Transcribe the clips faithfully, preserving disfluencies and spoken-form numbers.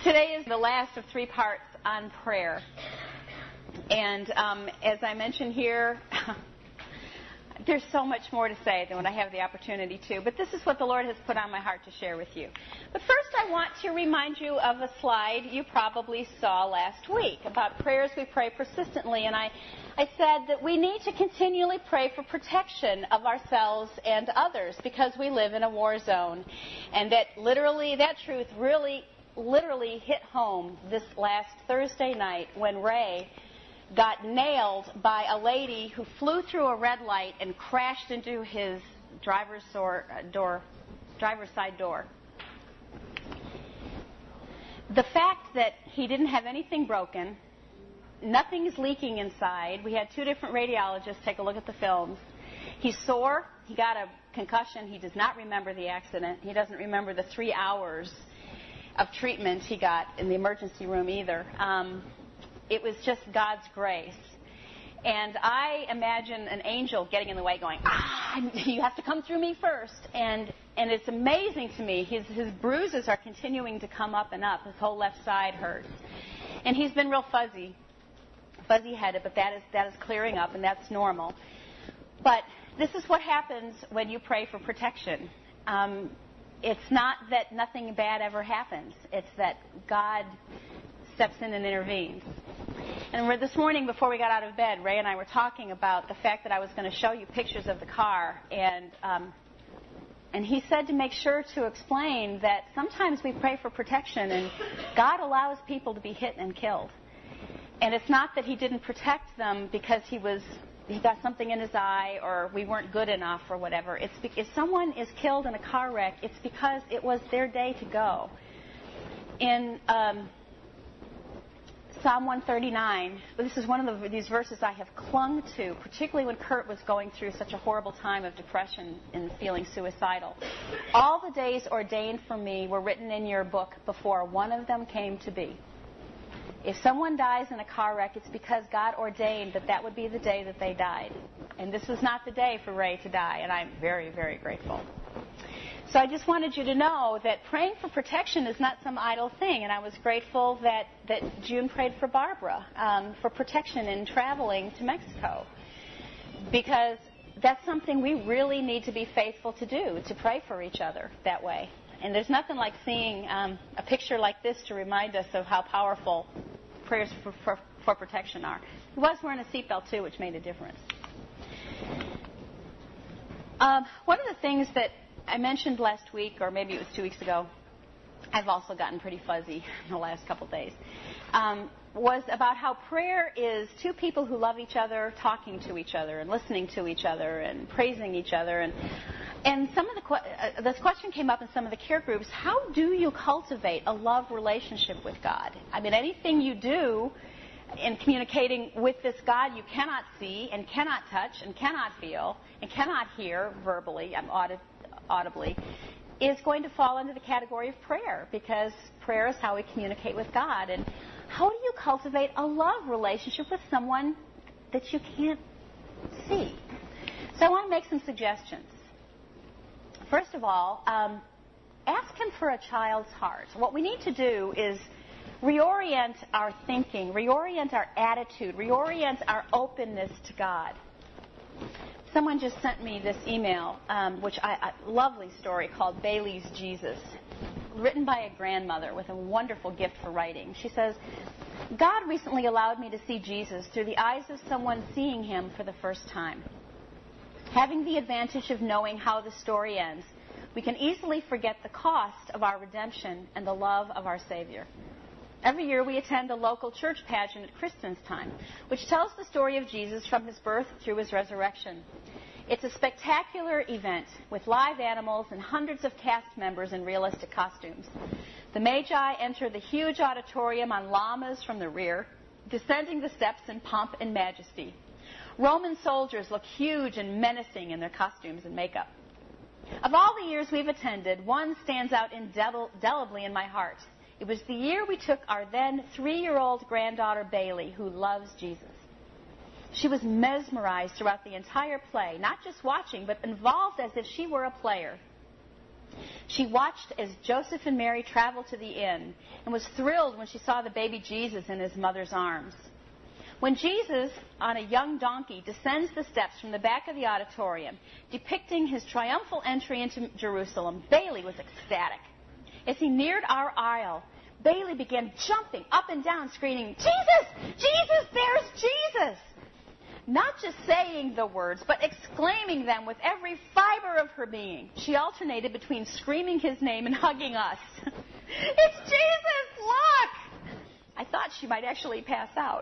Today is the last of three parts on prayer. And um, as I mentioned here, there's so much more to say than when I have the opportunity to. But this is what the Lord has put on my heart to share with you. But first I want to remind you of a slide you probably saw last week about prayers we pray persistently. And I, I said that we need to continually pray for protection of ourselves and others because we live in a war zone. And that literally, that truth really, literally hit home this last Thursday night when Ray got nailed by a lady who flew through a red light and crashed into his driver's door, door, driver's side door. The fact that he didn't have anything broken, nothing is leaking inside. We had two different radiologists take a look at the films. He's sore. He got a concussion. He does not remember the accident. He doesn't remember the three hours of treatment he got in the emergency room either. Um, It was just God's grace. And I imagine an angel getting in the way going, ah, you have to come through me first. And and it's amazing to me. His, his bruises are continuing to come up and up. His whole left side hurts. And he's been real fuzzy, fuzzy-headed, but that is that is clearing up, and that's normal. But this is what happens when you pray for protection. Um, it's not that nothing bad ever happens. It's that God steps in and intervenes. And we're, this morning, before we got out of bed, Ray and I were talking about the fact that I was going to show you pictures of the car. And um, and he said to make sure to explain that sometimes we pray for protection, and God allows people to be hit and killed. And it's not that he didn't protect them because he was he got something in his eye or we weren't good enough or whatever. It's be, if someone is killed in a car wreck, it's because it was their day to go. In um, Psalm one thirty-nine, this is one of the, these verses I have clung to, particularly when Kurt was going through such a horrible time of depression and feeling suicidal. All the days ordained for me were written in your book before one of them came to be. If someone dies in a car wreck, it's because God ordained that that would be the day that they died. And this was not the day for Ray to die, and I'm very, very grateful. So I just wanted you to know that praying for protection is not some idle thing, and I was grateful that, that June prayed for Barbara um, for protection in traveling to Mexico, because that's something we really need to be faithful to do, to pray for each other that way. And there's nothing like seeing um, a picture like this to remind us of how powerful prayers for, for, for protection are. He was wearing a seatbelt, too, which made a difference. Um, one of the things that I mentioned last week, or maybe it was two weeks ago, I've also gotten pretty fuzzy in the last couple days, um, was about how prayer is two people who love each other talking to each other and listening to each other and praising each other. And and some of the uh, this question came up in some of the care groups. How do you cultivate a love relationship with God? I mean, anything you do in communicating with this God you cannot see and cannot touch and cannot feel and cannot hear verbally, I'm audit. audibly, is going to fall into the category of prayer, because prayer is how we communicate with God. And how do you cultivate a love relationship with someone that you can't see? So I want to make some suggestions. First of all, um, ask him for a child's heart. What we need to do is reorient our thinking, reorient our attitude, reorient our openness to God. Someone just sent me this email, um, which I, a lovely story called Bailey's Jesus, written by a grandmother with a wonderful gift for writing. She says, God recently allowed me to see Jesus through the eyes of someone seeing him for the first time. Having the advantage of knowing how the story ends, we can easily forget the cost of our redemption and the love of our Savior. Every year we attend a local church pageant at Christmas time, which tells the story of Jesus from his birth through his resurrection. It's a spectacular event with live animals and hundreds of cast members in realistic costumes. The Magi enter the huge auditorium on llamas from the rear, descending the steps in pomp and majesty. Roman soldiers look huge and menacing in their costumes and makeup. Of all the years we've attended, one stands out indelibly in my heart. It was the year we took our then three-year-old granddaughter, Bailey, who loves Jesus. She was mesmerized throughout the entire play, not just watching, but involved as if she were a player. She watched as Joseph and Mary traveled to the inn and was thrilled when she saw the baby Jesus in his mother's arms. When Jesus, on a young donkey, descends the steps from the back of the auditorium, depicting his triumphal entry into Jerusalem, Bailey was ecstatic. As he neared our aisle, Bailey began jumping up and down, screaming, "Jesus! Jesus! There's Jesus!" Not just saying the words, but exclaiming them with every fiber of her being. She alternated between screaming his name and hugging us. "It's Jesus! Look!" I thought she might actually pass out.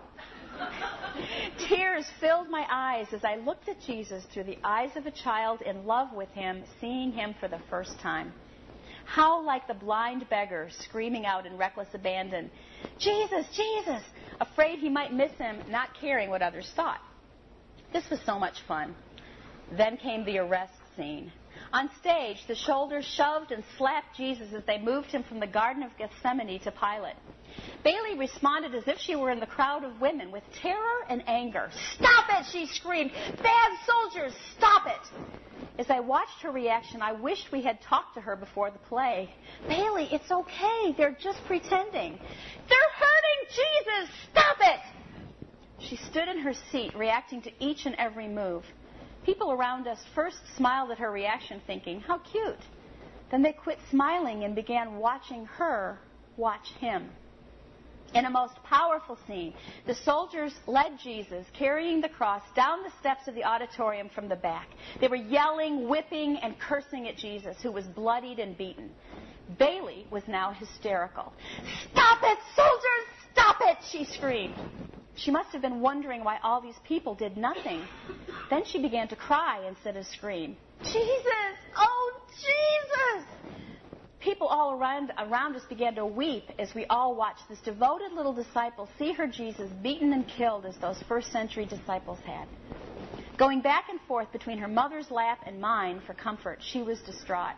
Tears filled my eyes as I looked at Jesus through the eyes of a child in love with him, seeing him for the first time. How like the blind beggar screaming out in reckless abandon, "Jesus, Jesus!" afraid he might miss him, not caring what others thought. This was so much fun. Then came the arrest scene. On stage, the shoulders shoved and slapped Jesus as they moved him from the Garden of Gethsemane to Pilate. Bailey responded as if she were in the crowd of women with terror and anger. "Stop it!" she screamed. "Bad soldiers, stop it!" As I watched her reaction, I wished we had talked to her before the play. "Bailey, it's okay. They're just pretending." "They're hurting Jesus! Stop it!" She stood in her seat, reacting to each and every move. People around us first smiled at her reaction, thinking, "How cute." Then they quit smiling and began watching her watch him. In a most powerful scene, the soldiers led Jesus, carrying the cross, down the steps of the auditorium from the back. They were yelling, whipping, and cursing at Jesus, who was bloodied and beaten. Bailey was now hysterical. "Stop it, soldiers! Stop it!" she screamed. She must have been wondering why all these people did nothing. Then she began to cry instead of scream. "Jesus! Oh, Jesus!" People all around, around us began to weep as we all watched this devoted little disciple see her Jesus beaten and killed as those first century disciples had. Going back and forth between her mother's lap and mine for comfort, she was distraught.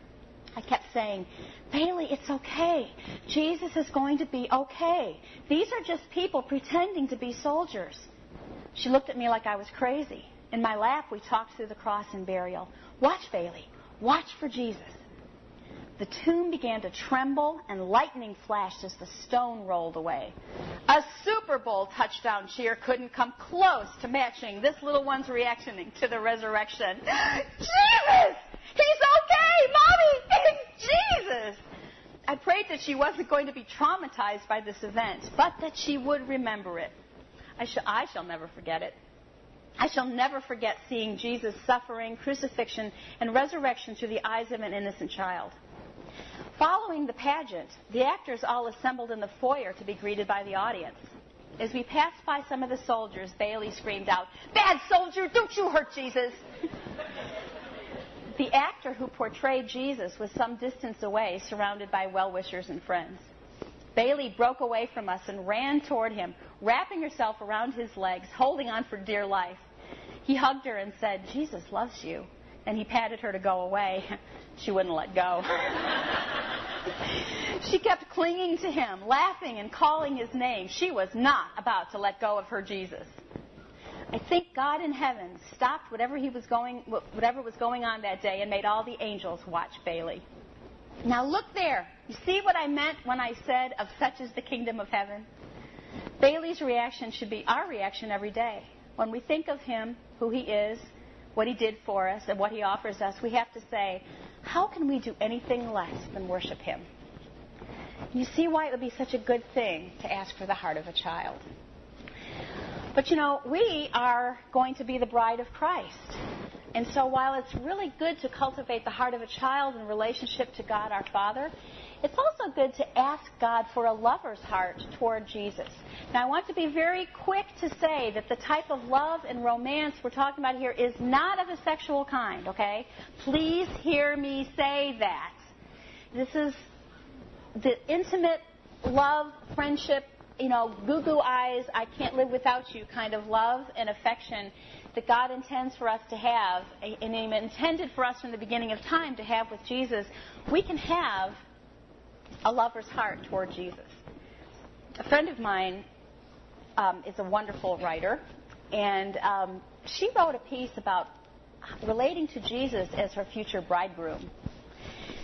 I kept saying, "Bailey, it's okay. Jesus is going to be okay. These are just people pretending to be soldiers." She looked at me like I was crazy. In my lap, we talked through the cross and burial. "Watch, Bailey. Watch for Jesus." The tomb began to tremble, and lightning flashed as the stone rolled away. A Super Bowl touchdown cheer couldn't come close to matching this little one's reaction to the resurrection. "Jesus! He's okay! Mommy, it's Jesus!" I prayed that she wasn't going to be traumatized by this event, but that she would remember it. I, sh- I shall never forget it. I shall never forget seeing Jesus' suffering, crucifixion, and resurrection through the eyes of an innocent child. Following the pageant, the actors all assembled in the foyer to be greeted by the audience. As we passed by some of the soldiers, Bailey screamed out, "Bad soldier, don't you hurt Jesus!" The actor who portrayed Jesus was some distance away, surrounded by well-wishers and friends. Bailey broke away from us and ran toward him, wrapping herself around his legs, holding on for dear life. He hugged her and said, "Jesus loves you." And he patted her to go away. She wouldn't let go. She kept clinging to him, laughing and calling his name. She was not about to let go of her Jesus. I think God in heaven stopped whatever he was going, whatever was going on that day and made all the angels watch Bailey. Now look there. You see what I meant when I said, "Of such is the kingdom of heaven"? Bailey's reaction should be our reaction every day. When we think of him, who he is, what he did for us, and what he offers us, we have to say, how can we do anything less than worship him? You see why it would be such a good thing to ask for the heart of a child. But you know, we are going to be the bride of Christ. And so while it's really good to cultivate the heart of a child in relationship to God our Father, it's also good to ask God for a lover's heart toward Jesus. Now, I want to be very quick to say that the type of love and romance we're talking about here is not of a sexual kind, okay? Please hear me say that. This is the intimate love, friendship, you know, goo-goo eyes, I can't live without you kind of love and affection that God intends for us to have, and He intended for us from the beginning of time to have with Jesus. We can have a lover's heart toward Jesus. A friend of mine um, is a wonderful writer, and um, she wrote a piece about relating to Jesus as her future bridegroom.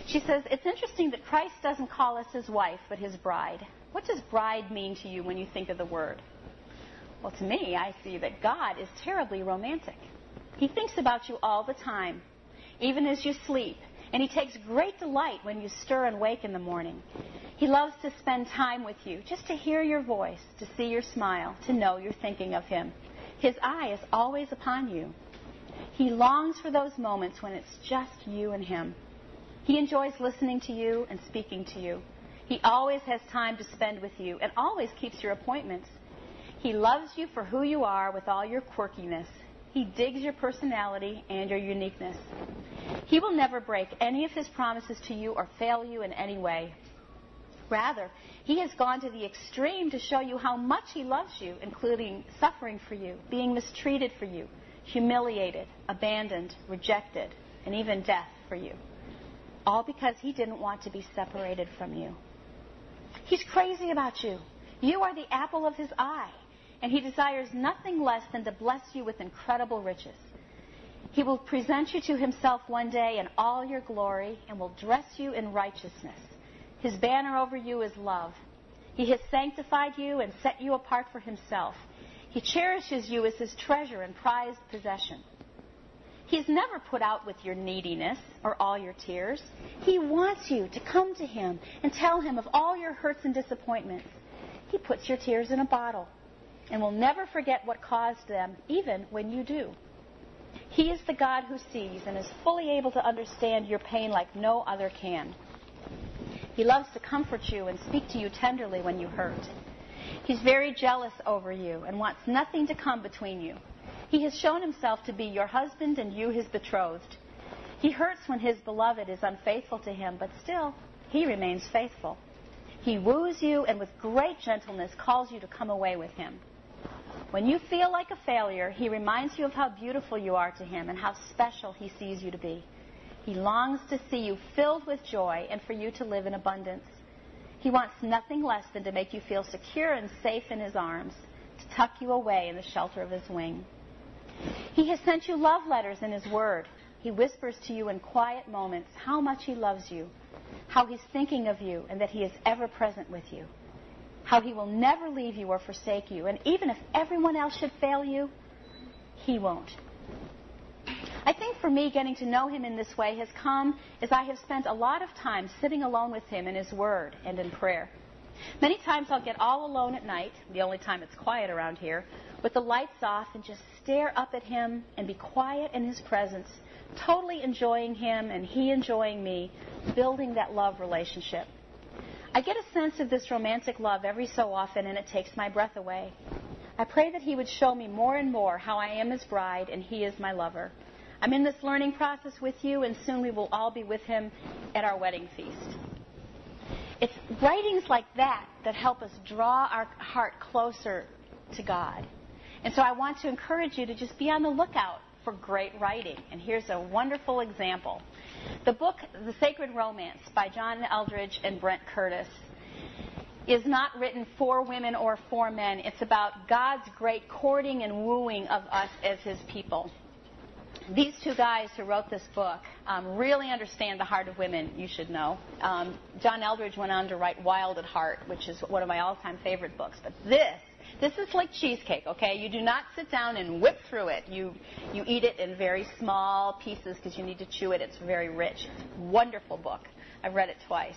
She says, it's interesting that Christ doesn't call us his wife, but his bride. What does bride mean to you when you think of the word? Well, to me, I see that God is terribly romantic. He thinks about you all the time, even as you sleep. And he takes great delight when you stir and wake in the morning. He loves to spend time with you, just to hear your voice, to see your smile, to know you're thinking of him. His eye is always upon you. He longs for those moments when it's just you and him. He enjoys listening to you and speaking to you. He always has time to spend with you and always keeps your appointments. He loves you for who you are with all your quirkiness. He digs your personality and your uniqueness. He will never break any of his promises to you or fail you in any way. Rather, he has gone to the extreme to show you how much he loves you, including suffering for you, being mistreated for you, humiliated, abandoned, rejected, and even death for you. All because he didn't want to be separated from you. He's crazy about you. You are the apple of his eye, and he desires nothing less than to bless you with incredible riches. He will present you to himself one day in all your glory and will dress you in righteousness. His banner over you is love. He has sanctified you and set you apart for himself. He cherishes you as his treasure and prized possession. He's never put out with your neediness or all your tears. He wants you to come to him and tell him of all your hurts and disappointments. He puts your tears in a bottle and will never forget what caused them, even when you do. He is the God who sees and is fully able to understand your pain like no other can. He loves to comfort you and speak to you tenderly when you hurt. He's very jealous over you and wants nothing to come between you. He has shown himself to be your husband and you his betrothed. He hurts when his beloved is unfaithful to him, but still, he remains faithful. He woos you and with great gentleness calls you to come away with him. When you feel like a failure, he reminds you of how beautiful you are to him and how special he sees you to be. He longs to see you filled with joy and for you to live in abundance. He wants nothing less than to make you feel secure and safe in his arms, to tuck you away in the shelter of his wing. He has sent you love letters in his word. He whispers to you in quiet moments how much he loves you, how he's thinking of you, and that he is ever present with you, how he will never leave you or forsake you, and even if everyone else should fail you, he won't. I think for me, getting to know him in this way has come as I have spent a lot of time sitting alone with him in his word and in prayer. Many times I'll get all alone at night, the only time it's quiet around here, with the lights off and just stare up at him and be quiet in his presence, totally enjoying him and he enjoying me, building that love relationship. I get a sense of this romantic love every so often and it takes my breath away. I pray that he would show me more and more how I am his bride and he is my lover. I'm in this learning process with you, and soon we will all be with him at our wedding feast. It's writings like that that help us draw our heart closer to God. And so I want to encourage you to just be on the lookout for great writing. And here's a wonderful example. The book, The Sacred Romance, by John Eldredge and Brent Curtis, is not written for women or for men. It's about God's great courting and wooing of us as his people. These two guys who wrote this book um, really understand the heart of women, you should know. Um, John Eldredge went on to write Wild at Heart, which is one of my all-time favorite books. But this, this is like cheesecake, okay? You do not sit down and whip through it. You, you eat it in very small pieces because you need to chew it. It's very rich. Wonderful book. I've read it twice.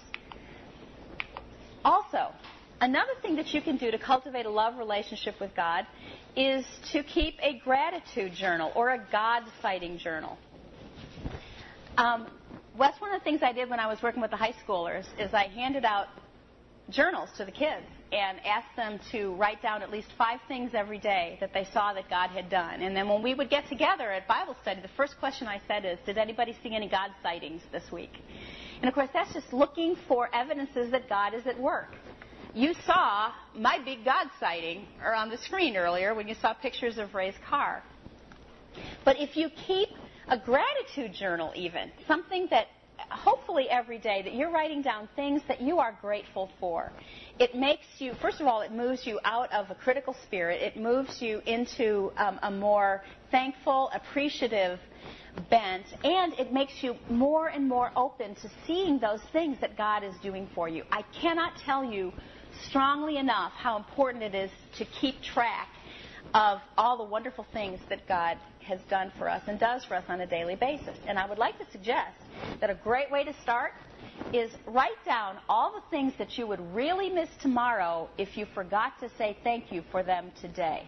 Also, another thing that you can do to cultivate a love relationship with God is to keep a gratitude journal or a God-citing journal. Um, that's one of the things I did when I was working with the high schoolers is I handed out journals to the kids and asked them to write down at least five things every day that they saw that God had done. And then when we would get together at Bible study, the first question I said is, did anybody see any God sightings this week? And of course, that's just looking for evidences that God is at work. You saw my big God sighting or on the screen earlier when you saw pictures of Ray's car. But if you keep a gratitude journal even, something that hopefully every day, that you're writing down things that you are grateful for. It makes you, first of all, it moves you out of a critical spirit. It moves you into um, a more thankful, appreciative bent, and it makes you more and more open to seeing those things that God is doing for you. I cannot tell you strongly enough how important it is to keep track of all the wonderful things that God has done for us and does for us on a daily basis. And I would like to suggest that a great way to start is write down all the things that you would really miss tomorrow if you forgot to say thank you for them today.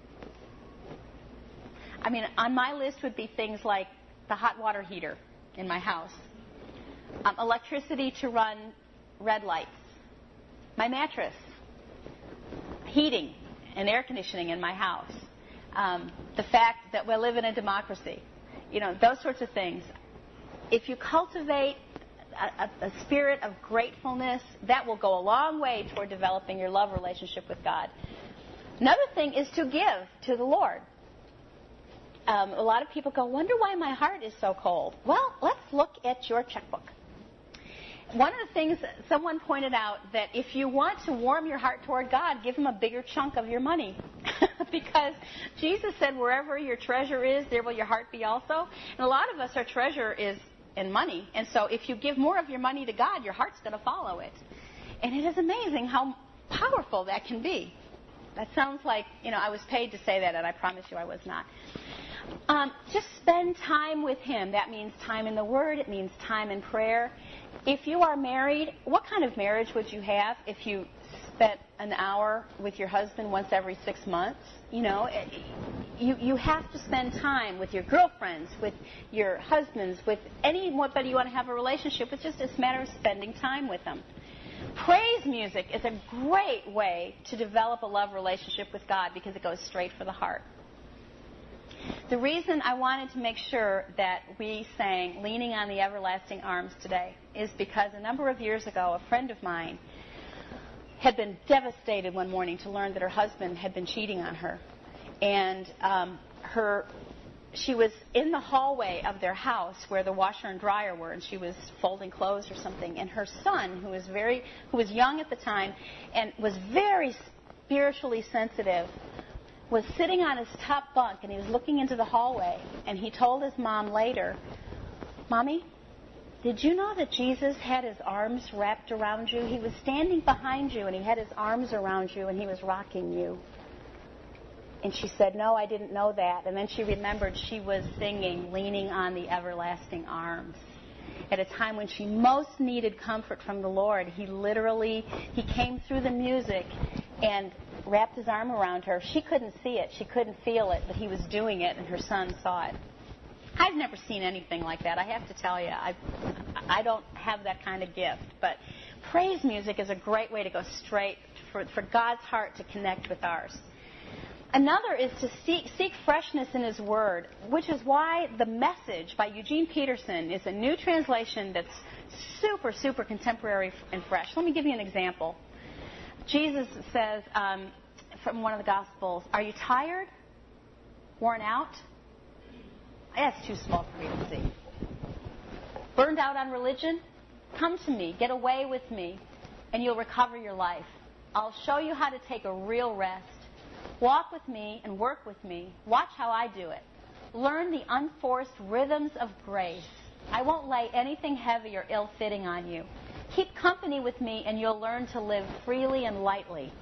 I mean, on my list would be things like the hot water heater in my house, um, electricity to run red lights, my mattress, heating and air conditioning in my house, um, the fact that we live in a democracy, you know, those sorts of things. If you cultivate a, a, a spirit of gratefulness, that will go a long way toward developing your love relationship with God. Another thing is to give to the Lord. Um, a lot of people go, wonder why my heart is so cold. Well, let's look at your checkbook. One of the things, someone pointed out that if you want to warm your heart toward God, give him a bigger chunk of your money. Because Jesus said, wherever your treasure is, there will your heart be also. And a lot of us, our treasure is in money. And so if you give more of your money to God, your heart's going to follow it. And it is amazing how powerful that can be. That sounds like, you know, I was paid to say that, and I promise you I was not. Um, just spend time with him. That means time in the Word. It means time in prayer. If you are married, what kind of marriage would you have if you spent an hour with your husband once every six months? You know, it, you, you have to spend time with your girlfriends, with your husbands, with anybody you want to have a relationship with. Just it's a matter of spending time with them. Praise music is a great way to develop a love relationship with God because it goes straight for the heart. The reason I wanted to make sure that we sang Leaning on the Everlasting Arms today is because a number of years ago, a friend of mine had been devastated one morning to learn that her husband had been cheating on her. And um, her, she was in the hallway of their house where the washer and dryer were, and she was folding clothes or something. And her son, who was very, who was young at the time and was very spiritually sensitive, was sitting on his top bunk, and he was looking into the hallway, and he told his mom later, Mommy, did you know that Jesus had his arms wrapped around you? He was standing behind you, and he had his arms around you, and he was rocking you. And she said, no, I didn't know that. And then she remembered she was singing Leaning on the Everlasting Arms. At a time when she most needed comfort from the Lord, he literally, he came through the music and wrapped his arm around her. She couldn't see it. She couldn't feel it, but he was doing it, and her son saw it. I've never seen anything like that. I have to tell you, I, I don't have that kind of gift. But praise music is a great way to go straight for, for God's heart to connect with ours. Another is to seek, seek freshness in His Word, which is why The Message by Eugene Peterson is a new translation that's super, super contemporary and fresh. Let me give you an example. Jesus says um, from one of the Gospels, are you tired? Worn out? That's too small for me to see. Burned out on religion? Come to me. Get away with me, and you'll recover your life. I'll show you how to take a real rest. Walk with me and work with me. Watch how I do it. Learn the unforced rhythms of grace. I won't lay anything heavy or ill-fitting on you. Keep company with me, and you'll learn to live freely and lightly.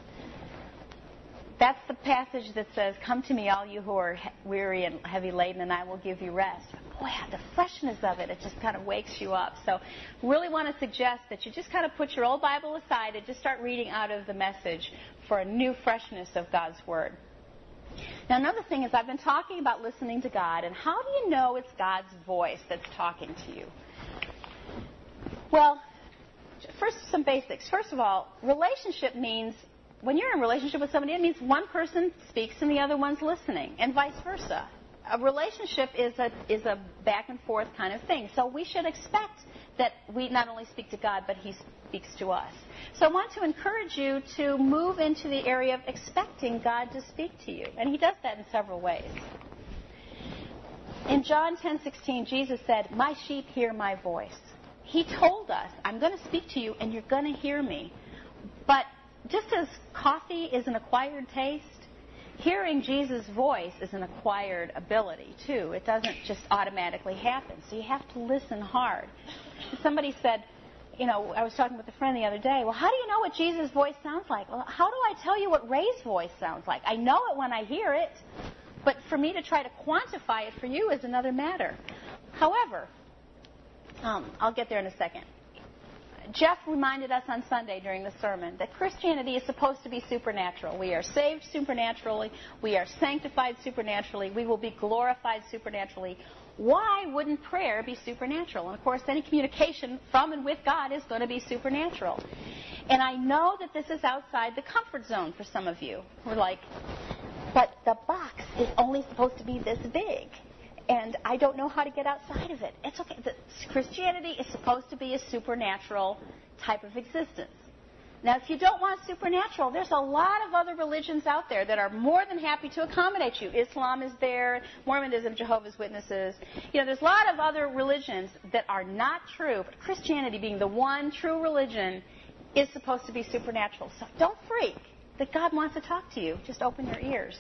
That's the passage that says, come to me, all you who are weary and heavy laden, and I will give you rest. Boy, the freshness of it, it just kind of wakes you up. So really want to suggest that you just kind of put your old Bible aside and just start reading out of The Message for a new freshness of God's Word. Now, another thing is I've been talking about listening to God, and how do you know it's God's voice that's talking to you? Well, first, some basics. First of all, relationship means, when you're in a relationship with somebody, it means one person speaks and the other one's listening, and vice versa. A relationship is a is a back and forth kind of thing. So we should expect that we not only speak to God, but He speaks to us. So I want to encourage you to move into the area of expecting God to speak to you. And He does that in several ways. In John ten sixteen, Jesus said, my sheep hear my voice. he told us, I'm going to speak to you and you're going to hear me. But just as coffee is an acquired taste, hearing Jesus' voice is an acquired ability, too. It doesn't just automatically happen. So you have to listen hard. Somebody said, you know, I was talking with a friend the other day, well, how do you know what Jesus' voice sounds like? Well, how do I tell you what Ray's voice sounds like? I know it when I hear it, but for me to try to quantify it for you is another matter. However, um, I'll get there in a second. Jeff reminded us on Sunday during the sermon that Christianity is supposed to be supernatural. We are saved supernaturally. We are sanctified supernaturally. We will be glorified supernaturally. Why wouldn't prayer be supernatural? And, of course, any communication from and with God is going to be supernatural. And I know that this is outside the comfort zone for some of you. We're like, but the box is only supposed to be this big. And I don't know how to get outside of it. It's okay. The, Christianity is supposed to be a supernatural type of existence. Now, if you don't want supernatural, there's a lot of other religions out there that are more than happy to accommodate you. Islam is there, Mormonism, Jehovah's Witnesses. You know, there's a lot of other religions that are not true, but Christianity being the one true religion is supposed to be supernatural. So don't freak that God wants to talk to you. Just open your ears.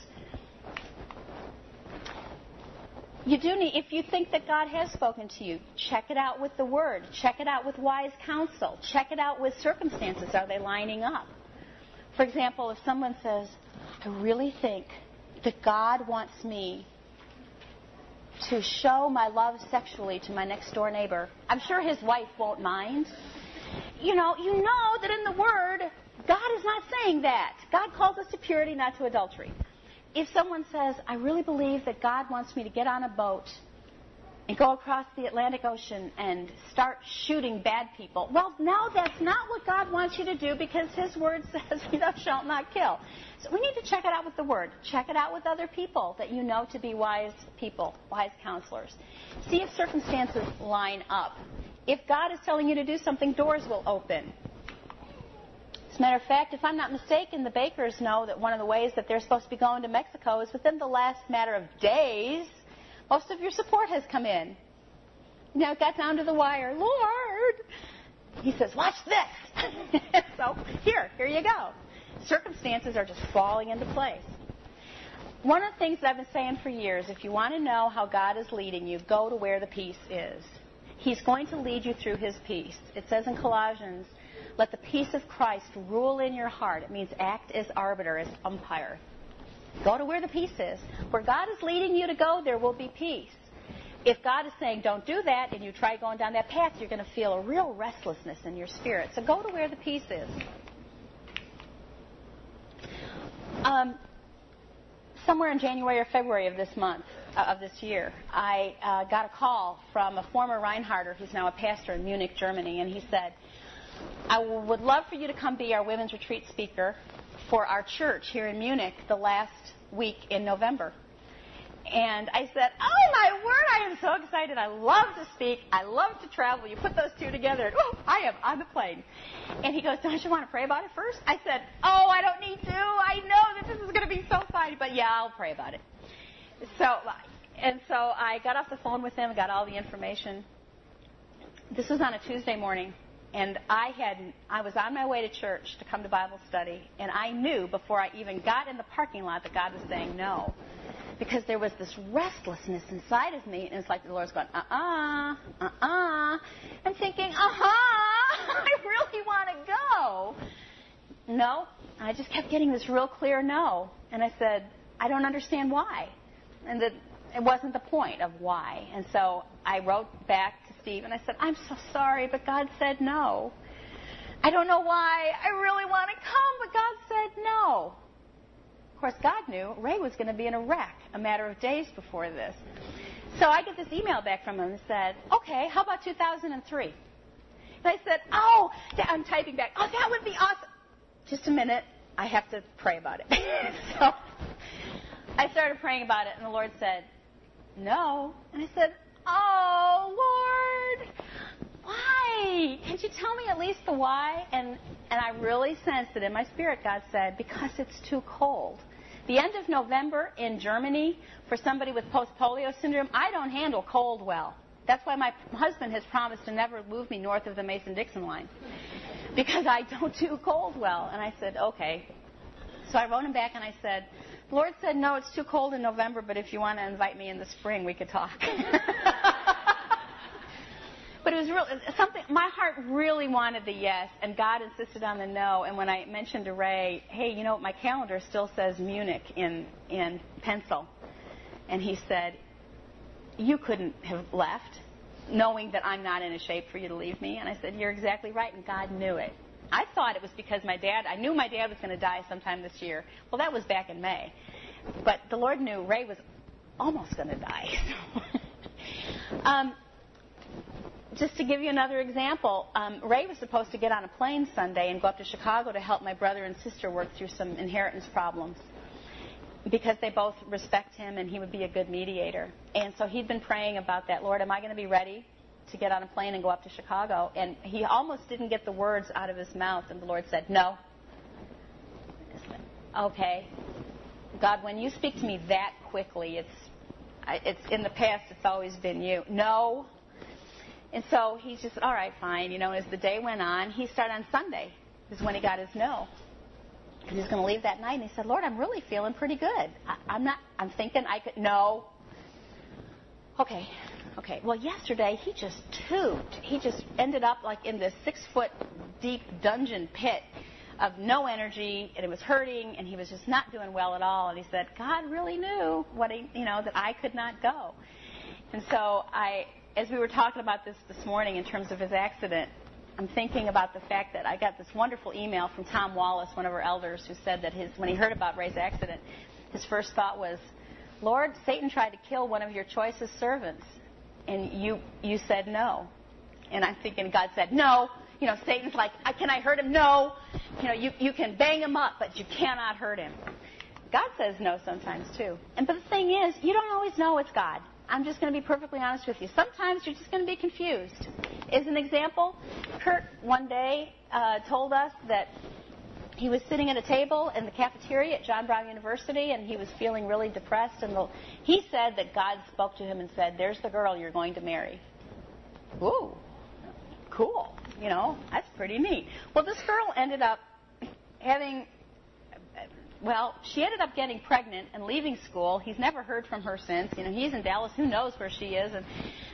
You do need, if you think that God has spoken to you, check it out with the Word. Check it out with wise counsel. Check it out with circumstances. Are they lining up? For example, if someone says, I really think that God wants me to show my love sexually to my next door neighbor, I'm sure his wife won't mind. You know, you know that in the Word, God is not saying that. God calls us to purity, not to adultery. If someone says, I really believe that God wants me to get on a boat and go across the Atlantic Ocean and start shooting bad people, well, no, that's not what God wants you to do because His Word says, thou shalt not kill. So we need to check it out with the Word. Check it out with other people that you know to be wise people, wise counselors. See if circumstances line up. If God is telling you to do something, doors will open. As a matter of fact, if I'm not mistaken, the Bakers know that one of the ways that they're supposed to be going to Mexico is within the last matter of days. Most of your support has come in. Now it got down to the wire. Lord! He says, watch this! So here, here you go. Circumstances are just falling into place. One of the things that I've been saying for years, if you want to know how God is leading you, go to where the peace is. He's going to lead you through His peace. It says in Colossians, let the peace of Christ rule in your heart. It means act as arbiter, as umpire. Go to where the peace is. Where God is leading you to go, there will be peace. If God is saying don't do that and you try going down that path, you're going to feel a real restlessness in your spirit. So go to where the peace is. Um, somewhere in January or February of this month, uh, of this year, I uh, got a call from a former Reinharder who's now a pastor in Munich, Germany, and he said, I would love for you to come be our women's retreat speaker for our church here in Munich the last week in November. And I said, oh, my word, I am so excited. I love to speak. I love to travel. You put those two together, and oh, I am on the plane. And he goes, don't you want to pray about it first? I said, oh, I don't need to. I know that this is going to be so fun, but yeah, I'll pray about it. So, and so I got off the phone with him, got all the information. This was on a Tuesday morning. And I had, I was on my way to church to come to Bible study, and I knew before I even got in the parking lot that God was saying no. Because there was this restlessness inside of me, and it's like the Lord's going, uh-uh, uh-uh. I'm thinking, uh-huh, I really want to go. No, I just kept getting this real clear no. And I said, I don't understand why. And that it wasn't the point of why. And so I wrote back to Steve, and I said, I'm so sorry, but God said no. I don't know why. I really want to come, but God said no. Of course, God knew Ray was going to be in Iraq a matter of days before this. So I get this email back from him and said, okay, how about two thousand three? And I said, oh, I'm typing back, oh, that would be awesome. Just a minute. I have to pray about it. So I started praying about it, and the Lord said, no. And I said, oh, Lord, why? Can't you tell me at least the why? And and I really sensed it in my spirit. God said, because it's too cold. The end of November in Germany, for somebody with post-polio syndrome, I don't handle cold well. That's why my husband has promised to never move me north of the Mason-Dixon line, because I don't do cold well. And I said, okay. So I wrote him back and I said, the Lord said, no, it's too cold in November, but if you want to invite me in the spring, we could talk. But it was real, something, my heart really wanted the yes, and God insisted on the no. And when I mentioned to Ray, hey, you know, my calendar still says Munich in, in pencil. And he said, you couldn't have left knowing that I'm not in a shape for you to leave me. And I said, you're exactly right, and God knew it. I thought it was because my dad, I knew my dad was going to die sometime this year. Well, that was back in May. But the Lord knew Ray was almost going to die. um, just to give you another example, um, Ray was supposed to get on a plane Sunday and go up to Chicago to help my brother and sister work through some inheritance problems, because they both respect him and he would be a good mediator. And so he'd been praying about that. Lord, am I going to be ready to get on a plane and go up to Chicago? And he almost didn't get the words out of his mouth, and the Lord said, no. Okay. God, when you speak to me that quickly, it's, it's in the past, it's always been you. No. And so he's just, all right, fine. You know, as the day went on, he started on Sunday is when he got his no. And he was going to leave that night, and he said, Lord, I'm really feeling pretty good. I, I'm not, I'm thinking I could, no. Okay, okay. Well, yesterday he just tubed. He just ended up like in this six-foot deep dungeon pit of no energy, and it was hurting, and he was just not doing well at all. And he said, God really knew what he, you know, that I could not go. And so I, as we were talking about this this morning in terms of his accident, I'm thinking about the fact that I got this wonderful email from Tom Wallace, one of our elders, who said that his, when he heard about Ray's accident, his first thought was, Lord, Satan tried to kill one of your choicest servants, and you you said no. And I'm thinking, God said, no. You know, Satan's like, can I hurt him? No. You know, you, you can bang him up, but you cannot hurt him. God says no sometimes, too. And but the thing is, you don't always know it's God. I'm just going to be perfectly honest with you. Sometimes you're just going to be confused. As an example, Kurt one day uh, told us that he was sitting at a table in the cafeteria at John Brown University, and he was feeling really depressed. And the, he said that God spoke to him and said, there's the girl you're going to marry. Ooh, cool. You know, that's pretty neat. Well, this girl ended up having... Well, she ended up getting pregnant and leaving school. He's never heard from her since. You know, he's in Dallas. Who knows where she is? And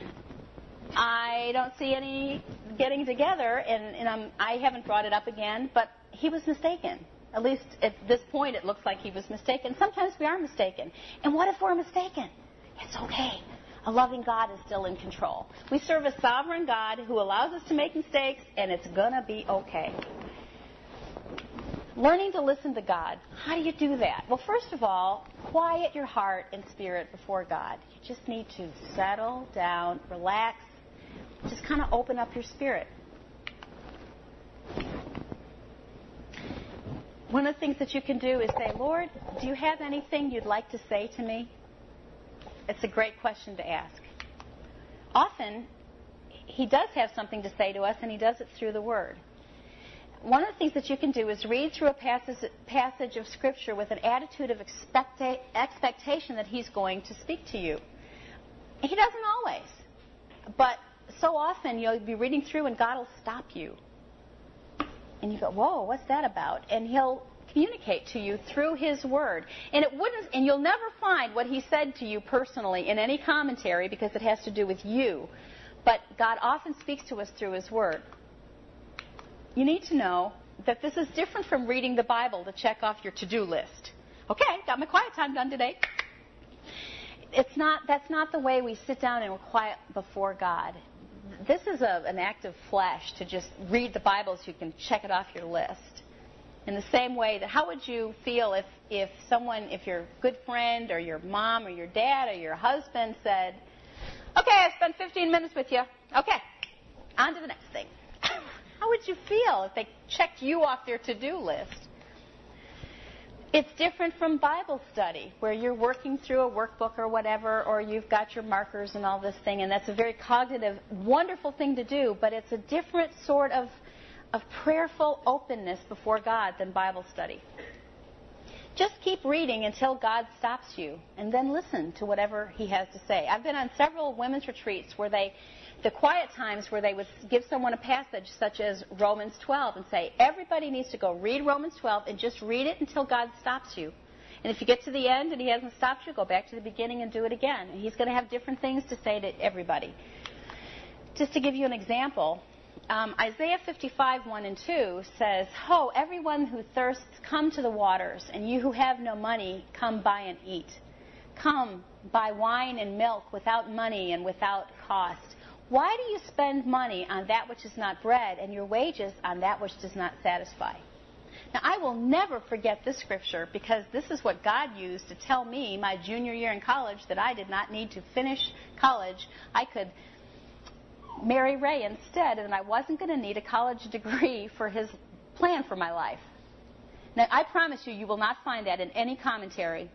I don't see any getting together, and, and I'm, I haven't brought it up again, but he was mistaken. At least at this point, it looks like he was mistaken. Sometimes we are mistaken. And what if we're mistaken? It's okay. A loving God is still in control. We serve a sovereign God who allows us to make mistakes, and it's going to be okay. Learning to listen to God. How do you do that? Well, first of all, quiet your heart and spirit before God. You just need to settle down, relax, just kind of open up your spirit. One of the things that you can do is say, Lord, do you have anything you'd like to say to me? It's a great question to ask. Often, He does have something to say to us, and He does it through the Word. One of the things that you can do is read through a passage, passage of Scripture with an attitude of expecta- expectation that He's going to speak to you. He doesn't always. But so often you'll be reading through and God will stop you. And you go, whoa, what's that about? And He'll communicate to you through His Word. And it wouldn't, and you'll never find what He said to you personally in any commentary because it has to do with you. But God often speaks to us through His Word. You need to know that this is different from reading the Bible to check off your to-do list. Okay, got my quiet time done today. It's not, that's not the way we sit down and we're quiet before God. This is a, an act of flesh to just read the Bible so you can check it off your list. In the same way that how would you feel if, if someone, if your good friend or your mom or your dad or your husband said, okay, I spent fifteen minutes with you. Okay, on to the next thing. How would you feel if they checked you off their to-do list? It's different from Bible study, where you're working through a workbook or whatever, or you've got your markers and all this thing, and that's a very cognitive, wonderful thing to do, but it's a different sort of, of prayerful openness before God than Bible study. Just keep reading until God stops you, and then listen to whatever he has to say. I've been on several women's retreats where they, the quiet times where they would give someone a passage such as Romans twelve and say, everybody needs to go read Romans twelve and just read it until God stops you. And if you get to the end and he hasn't stopped you, go back to the beginning and do it again. And he's going to have different things to say to everybody. Just to give you an example, um, Isaiah fifty-five, one and two says, Ho, everyone who thirsts, come to the waters, and you who have no money, come buy and eat. Come, buy wine and milk without money and without cost. Why do you spend money on that which is not bread, and your wages on that which does not satisfy? Now, I will never forget this scripture, because this is what God used to tell me my junior year in college that I did not need to finish college. I could marry Ray instead, and I wasn't going to need a college degree for his plan for my life. Now, I promise you, you will not find that in any commentary.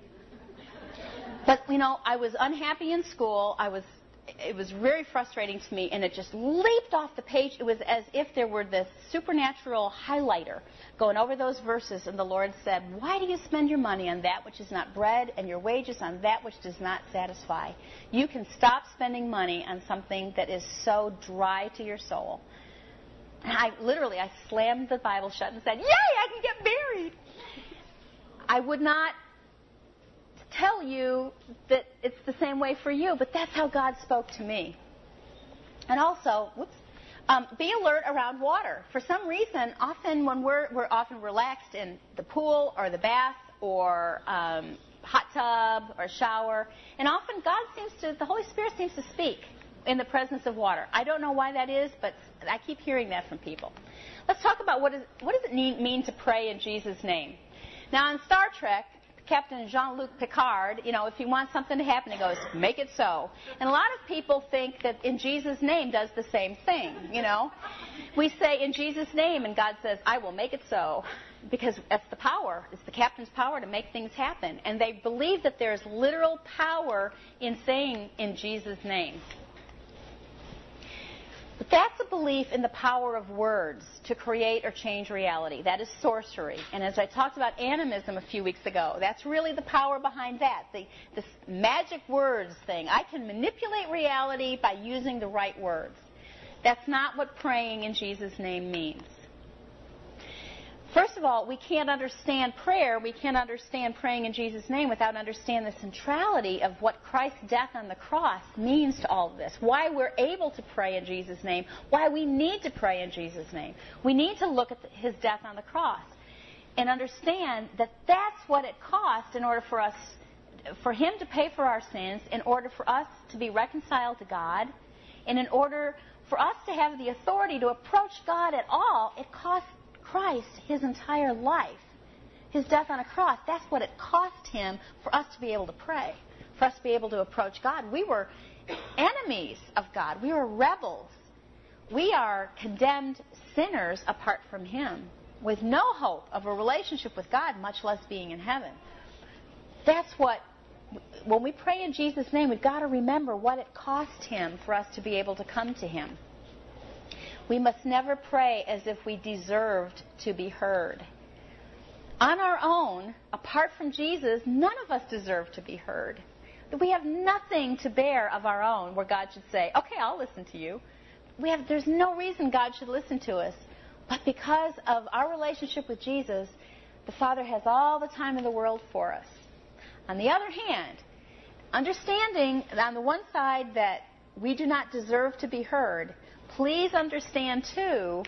But, you know, I was unhappy in school. I was, it was very frustrating to me, and it just leaped off the page. It was as if there were this supernatural highlighter going over those verses, and the Lord said, why do you spend your money on that which is not bread, and your wages on that which does not satisfy? You can stop spending money on something that is so dry to your soul. And I literally, I slammed the Bible shut and said, yay, I can get married. I would not tell you that it's the same way for you, but that's how God spoke to me. And also, whoops, um, be alert around water. For some reason, often when we're we're often relaxed in the pool or the bath or um, hot tub or shower, and often God seems to, the Holy Spirit seems to speak in the presence of water. I don't know why that is, but I keep hearing that from people. Let's talk about what is what does it mean to pray in Jesus' name. Now, in Star Trek, Captain Jean-Luc Picard, you know, if he wants something to happen, he goes, make it so. And a lot of people think that in Jesus' name does the same thing, you know. We say in Jesus' name, and God says, I will make it so. Because that's the power. It's the captain's power to make things happen. And they believe that there's literal power in saying in Jesus' name. But that's a belief in the power of words to create or change reality. That is sorcery. And as I talked about animism a few weeks ago, that's really the power behind that, the this magic words thing. I can manipulate reality by using the right words. That's not what praying in Jesus' name means. First of all, we can't understand prayer, we can't understand praying in Jesus' name without understanding the centrality of what Christ's death on the cross means to all of this. Why we're able to pray in Jesus' name, why we need to pray in Jesus' name. We need to look at his death on the cross and understand that that's what it cost in order for us, for him to pay for our sins, in order for us to be reconciled to God, and in order for us to have the authority to approach God at all. It cost Christ his entire life, his death on a cross. That's what it cost him for us to be able to pray, for us to be able to approach God. We were enemies of God. We were rebels. We are condemned sinners apart from him, with no hope of a relationship with God, much less being in heaven. That's what, when we pray in Jesus' name, we've got to remember what it cost him for us to be able to come to him. We must never pray as if we deserved to be heard. On our own, apart from Jesus, none of us deserve to be heard. We have nothing to bear of our own where God should say, okay, I'll listen to you. We have, there's no reason God should listen to us. But because of our relationship with Jesus, the Father has all the time in the world for us. On the other hand, understanding on the one side that we do not deserve to be heard, please understand, too,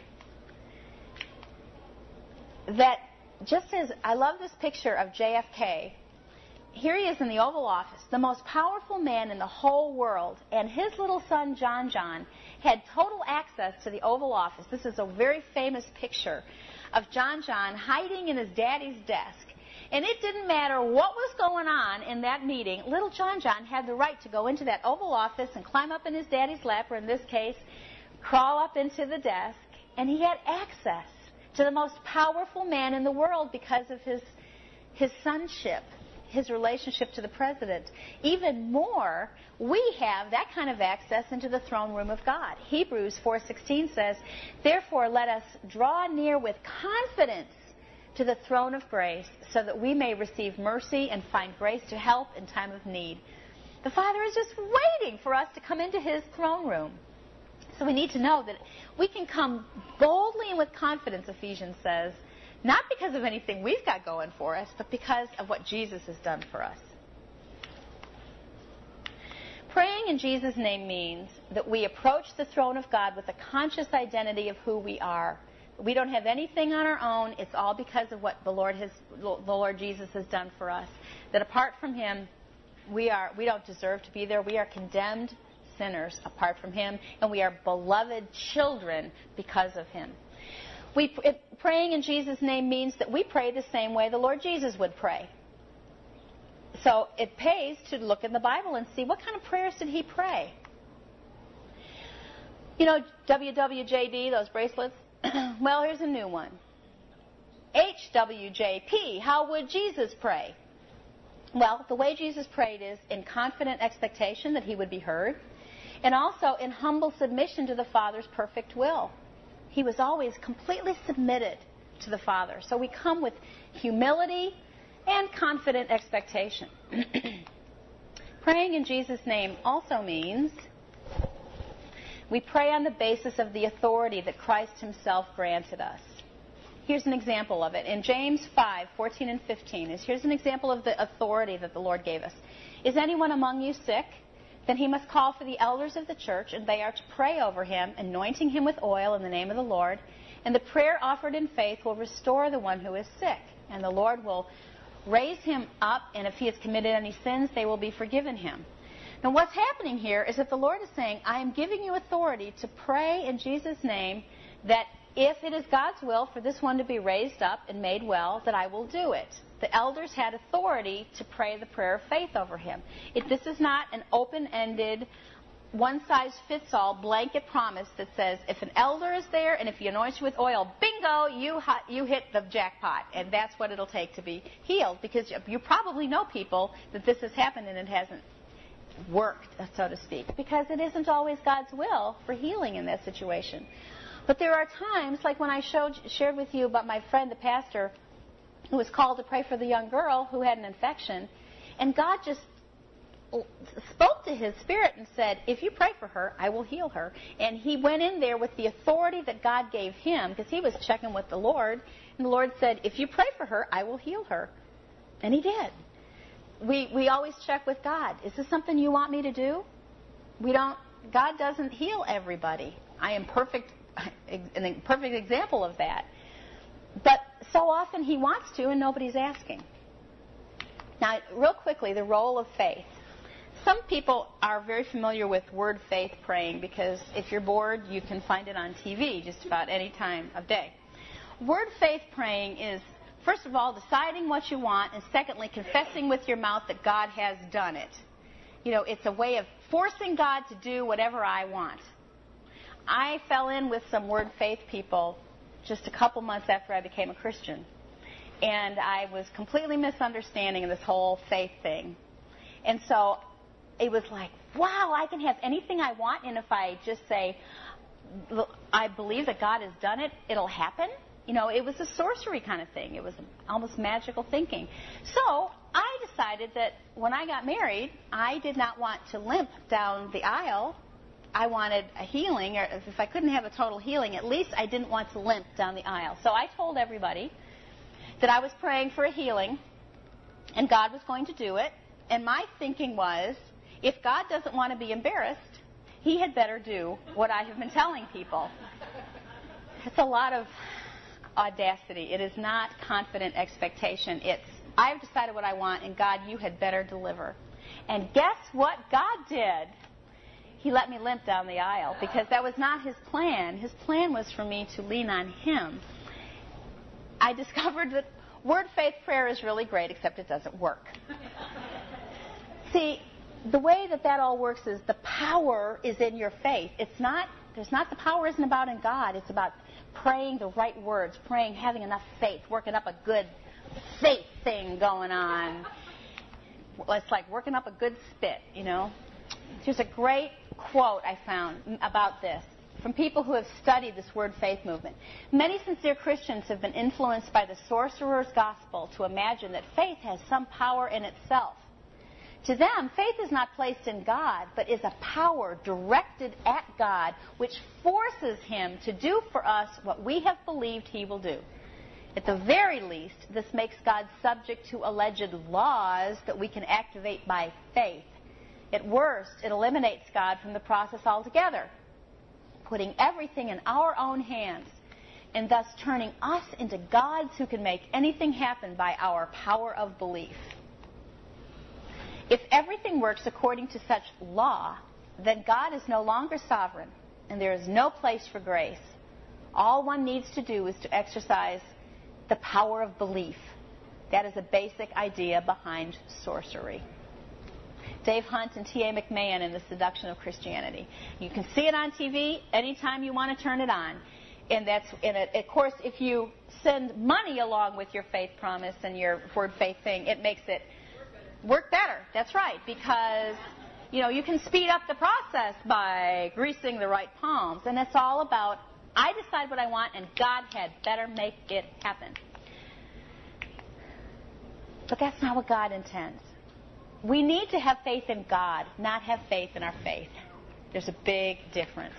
that just as I love this picture of J F K, here he is in the Oval Office, the most powerful man in the whole world, and his little son, John John, had total access to the Oval Office. This is a very famous picture of John John hiding in his daddy's desk. And it didn't matter what was going on in that meeting, little John John had the right to go into that Oval Office and climb up in his daddy's lap, or in this case, crawl up into the desk, and he had access to the most powerful man in the world because of his his sonship, his relationship to the president. Even more, we have that kind of access into the throne room of God. Hebrews four sixteen says, therefore let us draw near with confidence to the throne of grace so that we may receive mercy and find grace to help in time of need. The Father is just waiting for us to come into His throne room. So we need to know that we can come boldly and with confidence, Ephesians says, not because of anything we've got going for us, but because of what Jesus has done for us. Praying in Jesus' name means that we approach the throne of God with a conscious identity of who we are. We don't have anything on our own. It's all because of what the Lord has, the Lord Jesus has done for us. That apart from Him, we are we don't deserve to be there. We are condemned sinners apart from Him, and we are beloved children because of Him. We it, praying in Jesus' name means that we pray the same way the Lord Jesus would pray. So it pays to look in the Bible and see what kind of prayers did He pray. You know, W W J D, those bracelets? Well, here's a new one. H W J P, how would Jesus pray? Well, the way Jesus prayed is in confident expectation that He would be heard, and also in humble submission to the Father's perfect will. He was always completely submitted to the Father. So we come with humility and confident expectation. Praying in Jesus' name also means we pray on the basis of the authority that Christ Himself granted us. Here's an example of it. In James five, fourteen and fifteen, here's an example of the authority that the Lord gave us. Is anyone among you sick? Then he must call for the elders of the church, and they are to pray over him, anointing him with oil in the name of the Lord. And the prayer offered in faith will restore the one who is sick. And the Lord will raise him up, and if he has committed any sins, they will be forgiven him. Now what's happening here is that the Lord is saying, I am giving you authority to pray in Jesus' name that if it is God's will for this one to be raised up and made well, that I will do it. The elders had authority to pray the prayer of faith over him. If this is not an open-ended, one-size-fits-all blanket promise that says if an elder is there and if you anoint you with oil, bingo, you you hit the jackpot, and that's what it'll take to be healed. Because you probably know people that this has happened and it hasn't worked, so to speak, because it isn't always God's will for healing in that situation. But there are times, like when I showed, shared with you about my friend, the pastor, who was called to pray for the young girl who had an infection, and God just spoke to his spirit and said, if you pray for her, I will heal her. And he went in there with the authority that God gave him, because he was checking with the Lord, and the Lord said, if you pray for her, I will heal her. And he did. We we always check with God. Is this something you want me to do? We don't. God doesn't heal everybody. I am perfect, a perfect example of that. But so often He wants to, and nobody's asking. Now, real quickly, the role of faith. Some people are very familiar with word faith praying because if you're bored, you can find it on T V just about any time of day. Word faith praying is, first of all, deciding what you want, and secondly, confessing with your mouth that God has done it. You know, it's a way of forcing God to do whatever I want. I fell in with some word faith people just a couple months after I became a Christian. And I was completely misunderstanding this whole faith thing. And so it was like, wow, I can have anything I want, and if I just say, I believe that God has done it, it'll happen. You know, it was a sorcery kind of thing. It was almost magical thinking. So I decided that when I got married, I did not want to limp down the aisle. I wanted a healing, or if I couldn't have a total healing, at least I didn't want to limp down the aisle. So I told everybody that I was praying for a healing, and God was going to do it. And my thinking was, if God doesn't want to be embarrassed, He had better do what I have been telling people. It's a lot of audacity. It is not confident expectation. It's, I've decided what I want, and God, you had better deliver. And guess what God did? He let me limp down the aisle, because that was not His plan. His plan was for me to lean on Him. I discovered that word faith prayer is really great, except it doesn't work. See, the way that that all works is the power is in your faith. It's not, there's not, the power isn't about in God. It's about praying the right words, praying, having enough faith, working up a good faith thing going on. It's like working up a good spit, you know. There's a great quote I found about this. from people who have studied this word faith movement. Many sincere Christians have been influenced by the sorcerer's gospel to imagine that faith has some power in itself. To them, faith is not placed in God, but is a power directed at God, which forces him to do for us what we have believed he will do. At the very least, this makes God subject to alleged laws that we can activate by faith. At worst, it eliminates God from the process altogether, putting everything in our own hands, and thus turning us into gods who can make anything happen by our power of belief. If everything works according to such law, then God is no longer sovereign, and there is no place for grace. All one needs to do is to exercise the power of belief. That is a basic idea behind sorcery. Dave Hunt and T A McMahon in The Seduction of Christianity. You can see it on T V anytime you want to turn it on. And that's, and it, of course, if you send money along with your faith promise and your word faith thing, it makes it work better. That's right, because you know you can speed up the process by greasing the right palms, and it's all about I decide what I want, and God had better make it happen. But that's not what God intends. We need to have faith in God, not have faith in our faith. There's a big difference.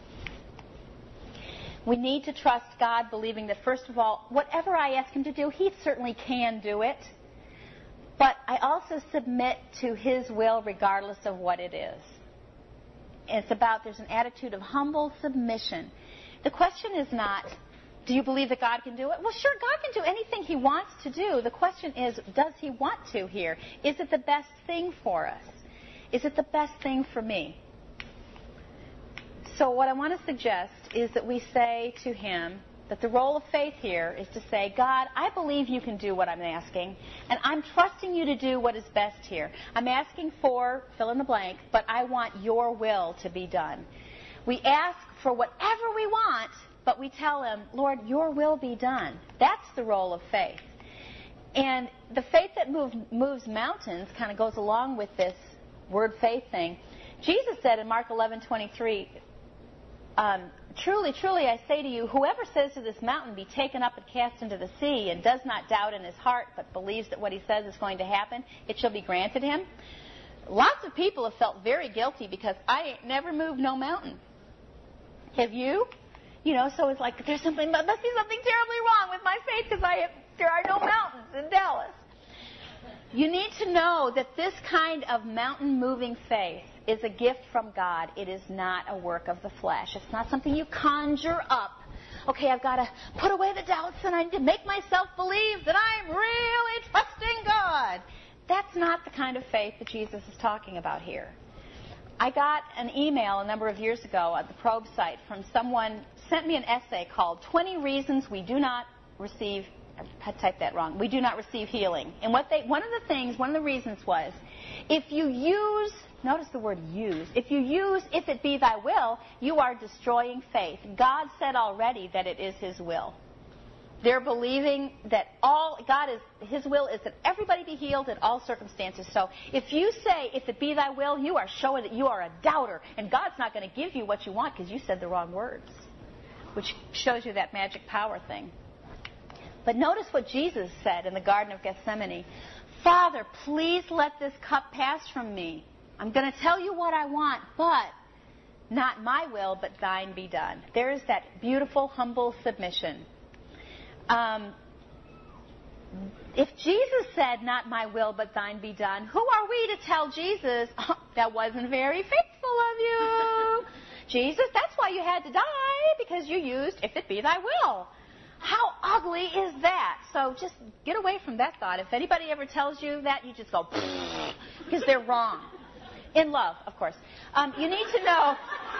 We need to trust God, believing that, first of all, whatever I ask him to do, he certainly can do it. But I also submit to his will regardless of what it is. It's about, there's an attitude of humble submission. The question is not, do you believe that God can do it? Well, sure, God can do anything he wants to do. The question is, does he want to here? Is it the best thing for us? Is it the best thing for me? So what I want to suggest is that we say to him that the role of faith here is to say, God, I believe you can do what I'm asking, and I'm trusting you to do what is best here. I'm asking for fill in the blank, but I want your will to be done. We ask for whatever we want, but we tell him, Lord, your will be done. That's the role of faith. And the faith that move, moves mountains kind of goes along with this word faith thing. Jesus said in Mark eleven twenty-three, um, truly, truly, I say to you, whoever says to this mountain, be taken up and cast into the sea, and does not doubt in his heart, but believes that what he says is going to happen, it shall be granted him. Lots of people have felt very guilty because I ain't never moved no mountain. Have you? You know, so it's like there's something, must be something terribly wrong with my faith because I have, there are no mountains in Dallas. You need to know that this kind of mountain-moving faith is a gift from God. It is not a work of the flesh. It's not something you conjure up. Okay, I've got to put away the doubts and I need to make myself believe that I'm really trusting God. That's not the kind of faith that Jesus is talking about here. I got an email a number of years ago at the Probe site from someone sent me an essay called twenty Reasons We Do Not Receive, I typed that wrong, we do not receive healing. And what they, one of the things, one of the reasons was, if you use, notice the word use, if you use, if it be thy will, you are destroying faith. God said already that it is his will. They're believing that all, God is, his will is that everybody be healed in all circumstances. So if you say, if it be thy will, you are showing that you are a doubter, and God's not going to give you what you want because you said the wrong words, which shows you that magic power thing. But notice what Jesus said in the Garden of Gethsemane. Father, please let this cup pass from me. I'm going to tell you what I want, but not my will, but thine be done. There is that beautiful, humble submission. Um, if Jesus said, not my will, but thine be done, who are we to tell Jesus, oh, that wasn't very faithful of you? Jesus, that's why you had to die, because you used, if it be thy will. How ugly is that? So just get away from that thought. If anybody ever tells you that, you just go, because they're wrong. In love, of course. Um, you need to know...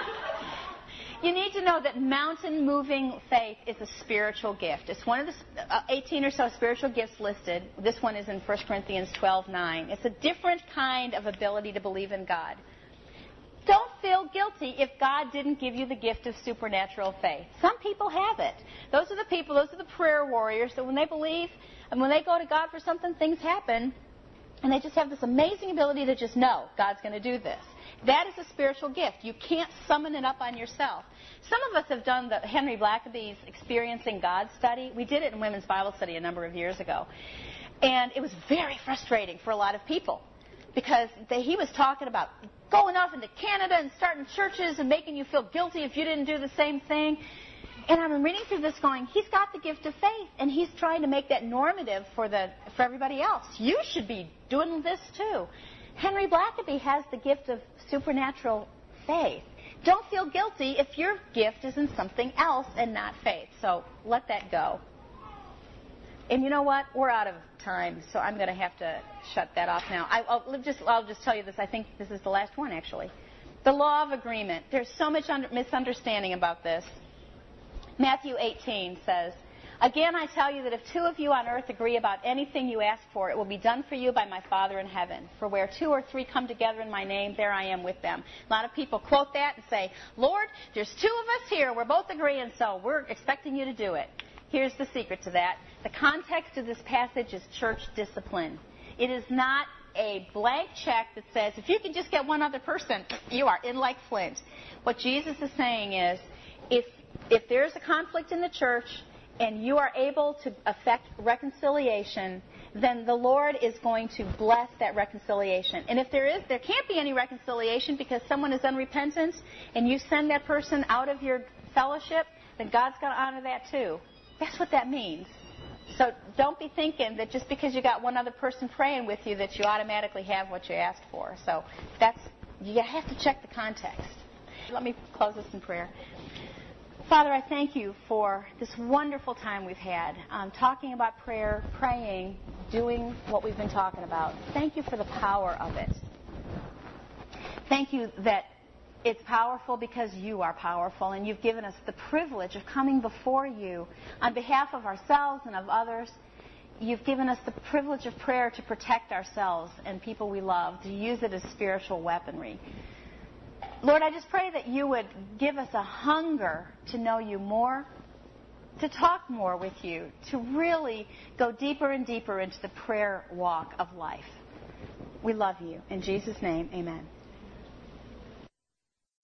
You need to know that mountain-moving faith is a spiritual gift. It's one of the uh, eighteen or so spiritual gifts listed. This one is in First Corinthians twelve nine. It's a different kind of ability to believe in God. Don't feel guilty if God didn't give you the gift of supernatural faith. Some people have it. Those are the people, those are the prayer warriors that when they believe and when they go to God for something, things happen. And they just have this amazing ability to just know God's going to do this. That is a spiritual gift. You can't summon it up on yourself. Some of us have done the Henry Blackaby's Experiencing God study. We did it in Women's Bible Study a number of years ago. And it was very frustrating for a lot of people because they, he was talking about going off into Canada and starting churches and making you feel guilty if you didn't do the same thing. And I'm reading through this going, he's got the gift of faith, and he's trying to make that normative for the for everybody else. You should be doing this too. Henry Blackaby has the gift of supernatural faith. Don't feel guilty if your gift is in something else and not faith. So let that go. And you know what? We're out of time, so I'm going to have to shut that off now. I, I'll just I'll just tell you this. I think this is the last one, actually. The law of agreement. There's so much under, misunderstanding about this. Matthew eighteen says, "Again, I tell you that if two of you on earth agree about anything you ask for, it will be done for you by my Father in heaven. For where two or three come together in my name, there I am with them." A lot of people quote that and say, "Lord, there's two of us here. We're both agreeing, so we're expecting you to do it." Here's the secret to that. The context of this passage is church discipline. It is not a blank check that says, if you can just get one other person, you are in like flint. What Jesus is saying is, if if there's a conflict in the church and you are able to effect reconciliation, then the Lord is going to bless that reconciliation. And if there is, there can't be any reconciliation because someone is unrepentant and you send that person out of your fellowship, then God's going to honor that too. That's what that means. So don't be thinking that just because you got one other person praying with you that you automatically have what you asked for. So that's, you have to check the context. Let me close this in prayer. Father, I thank you for this wonderful time we've had um, talking about prayer, praying, doing what we've been talking about. Thank you for the power of it. Thank you that it's powerful because you are powerful, and you've given us the privilege of coming before you on behalf of ourselves and of others. You've given us the privilege of prayer to protect ourselves and people we love, to use it as spiritual weaponry. Lord, I just pray that you would give us a hunger to know you more, to talk more with you, to really go deeper and deeper into the prayer walk of life. We love you. In Jesus' name, amen.